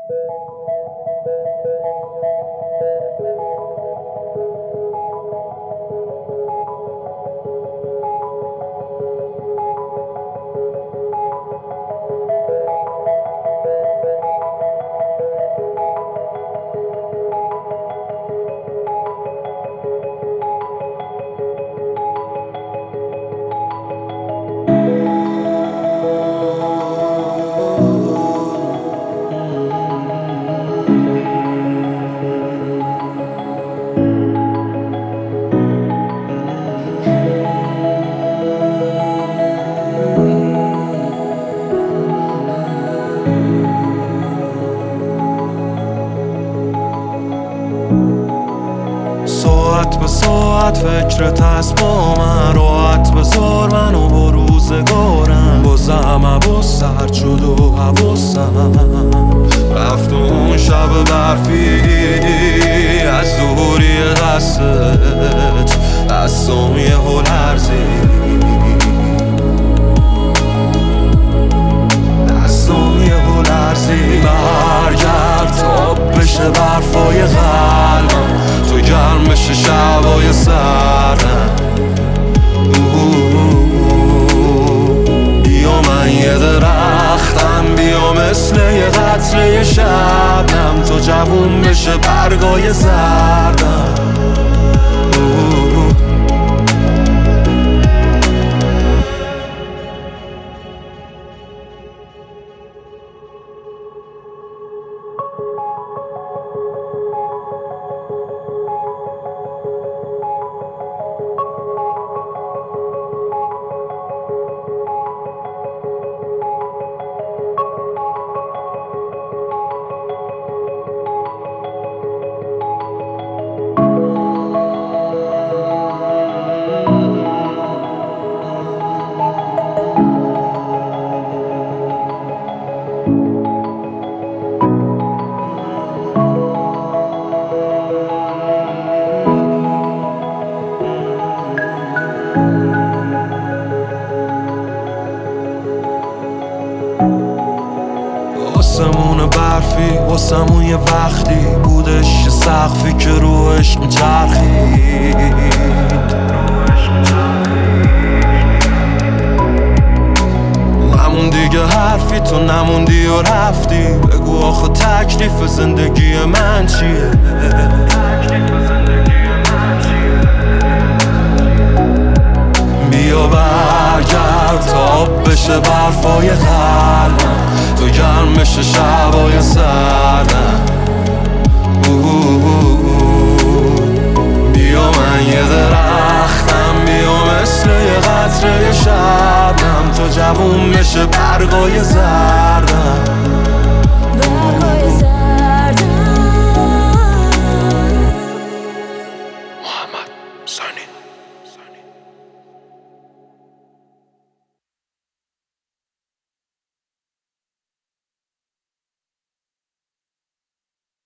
ساعت به ساعت فکرت هست با من، راحت بذار منو با روزگارم. بازم عباس سرد شد و حواسم رفت اون شب برفی از دوری دستت، دستم یهو لرزید، دستم یهو لرزید. برگرد تا بشه برفای قلبم، تو گرم بشه شبای سردم. بیا من یه درختم، بیا مثل یه قطره شبنم، تو جوون بشه برگای زردم. آسمون برفی واسمون یه وقتی بودش، یه سقفی که روش میچرخید. نمون دیگه حرفی، تو نموندی و رفتی. بگو آخه تکلیف زندگی من چیه؟ بیا برگرد تا بشه برفای قلبم، تو گرم بشه شبای سردم. بیا من یه درختم، بیا مثل یه قطره شبنم، تو جوون بشه برگای زردم.